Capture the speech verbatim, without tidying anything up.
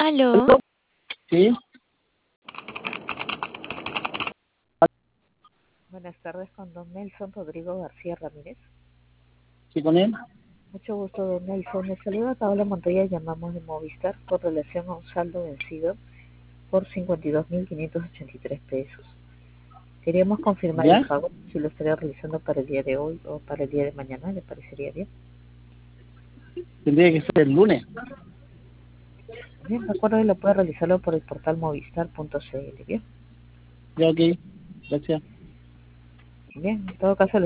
Aló, Sí, Buenas tardes, con don Nelson Rodrigo García Ramírez. sí, con él. Mucho gusto, don Nelson. Le saluda Paola Montoya, llamamos de Movistar con relación a un saldo vencido por cincuenta y dos mil quinientos ochenta y tres pesos. Queríamos confirmar el ¿Ya? pago, si lo estaría realizando para el día de hoy o para el día de mañana, ¿le parecería bien? Tendría que ser el lunes. Bien, de acuerdo, y lo puede realizarlo por el portal movistar punto c l, ¿bien? Ya, ok. Gracias. Bien, en todo caso,